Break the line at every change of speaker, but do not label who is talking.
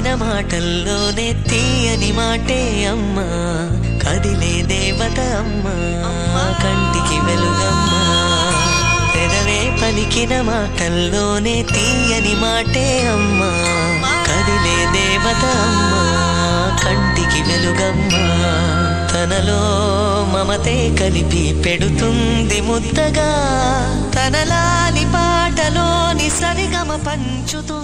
పలికిన మాటల్లోనే తీయని మాటే అమ్మా, కదిలే దేవత అమ్మా, కంటికి వెలుగమ్మా. పెదవే పలికిన మాటల్లోనే తీయని మాటే అమ్మా, కదిలే దేవత అమ్మా, కంటికి వెలుగమ్మా. తనలో మమతే కలిపి పెడుతుంది ముద్దగా, తనలాలి పాటలోని సరిగమ పంచుతూ